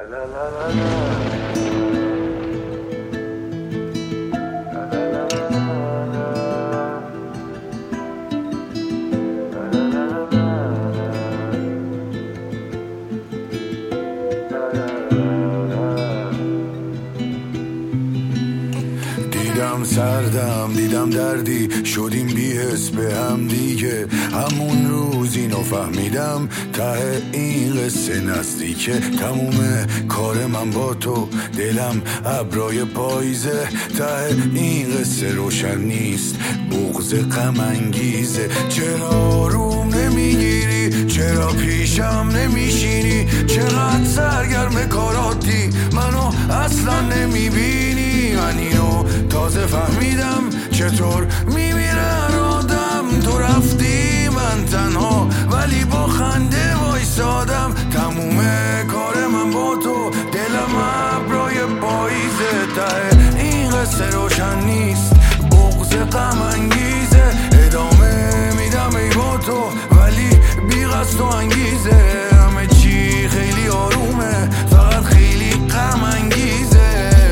دیدم سردم، دیدم دردی، شدیم بی‌حس به هم دیگه. همون روز اینو فهمیدم ته این قصه نزدیکه. تموم کار من با تو، دلم ابرای پاییزه. ته این قصه روشن نیست، بغض غم انگیزه. چرا روم نمیگیری؟ چرا پیشم نمیشینی؟ چقدر سرگرم کاراتی، منو اصلا نمیبینی. من اینو تازه فهمیدم چطور میمیرن آدم. تو رفتی من تنها ولی با خنده وایسادم. تموم کار من با تو، دلم ابرای پاییزه. ته این قصه روشن نیست، بغض غم انگیزه. ادامه میدم ای با تو ولی بی قصد و انگیزه. همه چی خیلی آرومه، فقط خیلی غم انگیزه.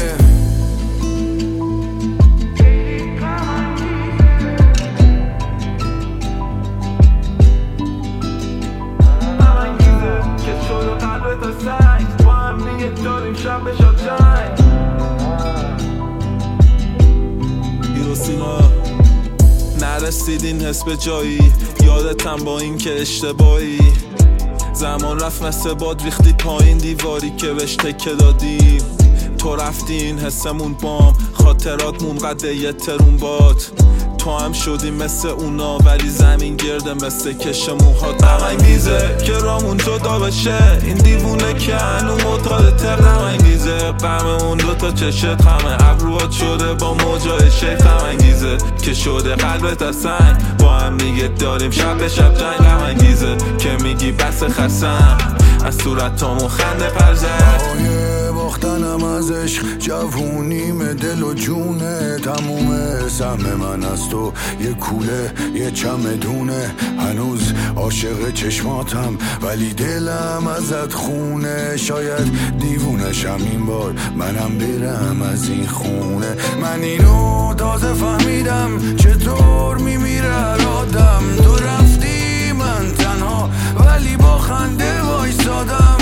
نرسید این حس به جایی، یادتم با این که اشتباهی. زمان رفت مثل باد، ریختی پایین دیواری که بهش تکه دادیم. تو رفتی این حسمون بام، خاطرات منقده یه ترون باد. تو هم شدی مثل اونا ولی زمین گرده مثل کش موهات. غم انگیزه که رامون جدا بشه، این دیوونه که هنو معتادته. غم انگیزه غم اون دوتا چشت، غم ابروات شده با موجای شیخ. غم انگیزه که شده قلبت از سنگ، با هم دیگه داریم شب به شب جنگ. غم انگیزه که میگی بس خستم، از صورتامون خنده پرزد. باختنم از عشق، جوونیم دل و جونه. تموم سهم من از تو یه کوله، یه چمدونه. هنوز عاشق چشماتم ولی دلم ازت خونه. شاید دیوونشم این بار، منم برم از این خونه. من اینو تازه فهمیدم چطور میمیره آدم. تو رفتی من تنها ولی با خنده وایسادم.